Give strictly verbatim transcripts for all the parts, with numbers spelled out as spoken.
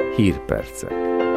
Hírpercek.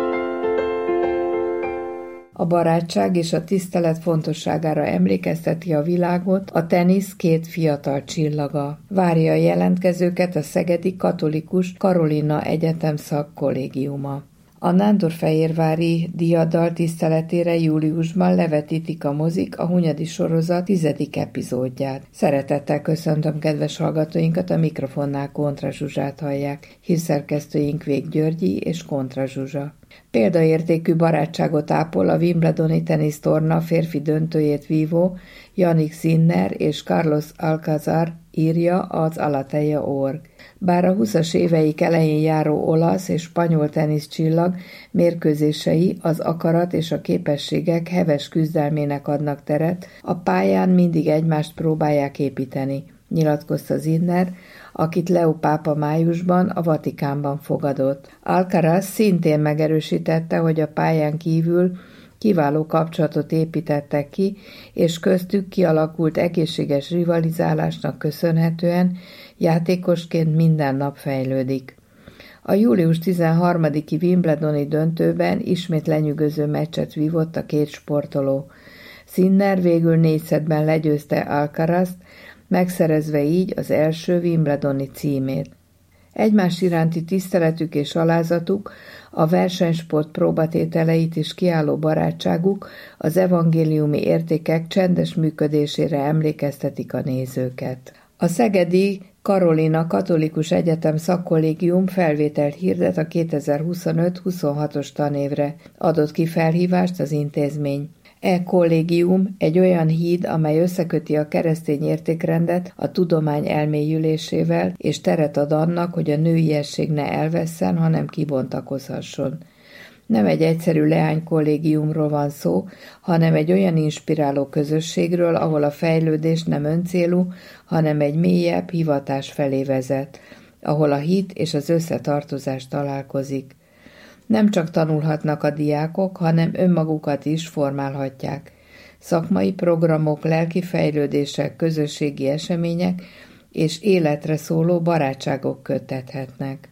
A barátság és a tisztelet fontosságára emlékezteti a világot a tenisz két fiatal csillaga. Várja a jelentkezőket a szegedi katolikus Karolina Egyetem szakkollégiuma. A nándorfehérvári diadal tiszteletére júliusban levetítik a mozik a Hunyadi sorozat tizedik epizódját. Szeretettel köszöntöm kedves hallgatóinkat, a mikrofonnál Kontra Zsuzsát hallják. Hírszerkesztőink Vég Györgyi és Kontra Zsuzsa. Példaértékű barátságot ápol a Wimbledoni tenisztorna férfi döntőjét vívó Jannik Sinner és Carlos Alcaraz, írja az Alateja pont org. Bár a húszas éveik elején járó olasz és spanyol teniszcsillag mérkőzései az akarat és a képességek heves küzdelmének adnak teret, a pályán mindig egymást próbálják építeni, nyilatkozta Sinner, akit Leó pápa májusban a Vatikánban fogadott. Alcaraz szintén megerősítette, hogy a pályán kívül kiváló kapcsolatot építettek ki, és köztük kialakult egészséges rivalizálásnak köszönhetően játékosként minden nap fejlődik. A július tizenharmadiki Wimbledoni döntőben ismét lenyűgöző meccset vívott a két sportoló. Sinner végül négy szettben legyőzte Alcarazt, megszerezve így az első Wimbledoni címét. Egymás iránti tiszteletük és alázatuk, a versenysport próbatételeit is kiálló barátságuk az evangéliumi értékek csendes működésére emlékeztetik a nézőket. A szegedi Karolina Katolikus Egyetem szakkollégium felvételt hirdet a kétezer-huszonöt-huszonhatos tanévre. Adott ki felhívást az intézmény. E kollégium egy olyan híd, amely összeköti a keresztény értékrendet a tudomány elmélyülésével, és teret ad annak, hogy a nőiesség ne elvesszen, hanem kibontakozhasson. Nem egy egyszerű leánykollégiumról van szó, hanem egy olyan inspiráló közösségről, ahol a fejlődés nem öncélú, hanem egy mélyebb hivatás felé vezet, ahol a hit és az összetartozás találkozik. Nem csak tanulhatnak a diákok, hanem önmagukat is formálhatják. Szakmai programok, lelki fejlődések, közösségi események és életre szóló barátságok köttethetnek.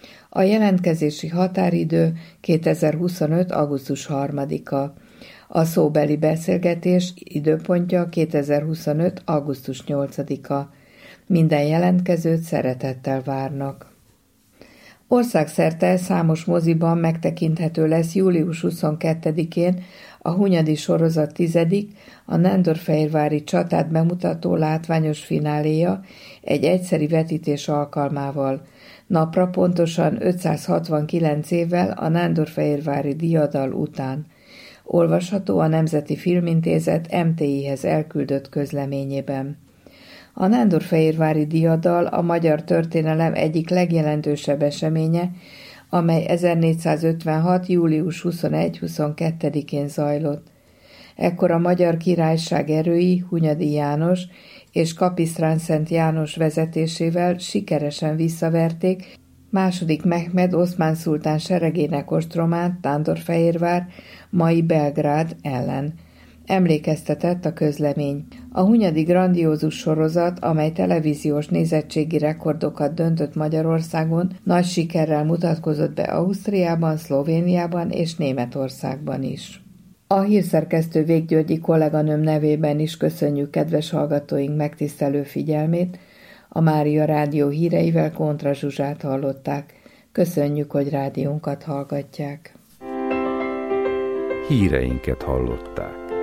A jelentkezési határidő kétezer-huszonöt. augusztus harmadika. A szóbeli beszélgetés időpontja kétezer-huszonöt. augusztus nyolcadika. Minden jelentkezőt szeretettel várnak. Országszerte számos moziban megtekinthető lesz július huszonkettedikén a Hunyadi sorozat tizedik, a nándorfehérvári csatát bemutató látványos fináléja egy egyszeri vetítés alkalmával. Napra pontosan ötszázhatvankilenc évvel a nándorfehérvári diadal után. Olvasható a Nemzeti Filmintézet em té i-hez elküldött közleményében. A nándorfehérvári diadal a magyar történelem egyik legjelentősebb eseménye, amely ezernégyszázötvenhat. július huszonegy-huszonkettedikén zajlott. Ekkor a Magyar Királyság erői Hunyadi János és Kapisztrán Szent János vezetésével sikeresen visszaverték második Mehmed oszmán szultán seregének ostromát Nándorfehérvár, mai Belgrád ellen. Emlékeztetett a közlemény. A hunyadi grandiózus sorozat, amely televíziós nézettségi rekordokat döntött Magyarországon, nagy sikerrel mutatkozott be Ausztriában, Szlovéniában és Németországban is. A hírszerkesztő Vég Györgyi kolléganőm nevében is köszönjük kedves hallgatóink megtisztelő figyelmét. A Mária Rádió híreivel Kontra Zsuzsát hallották. Köszönjük, hogy rádiónkat hallgatják. Híreinket hallották.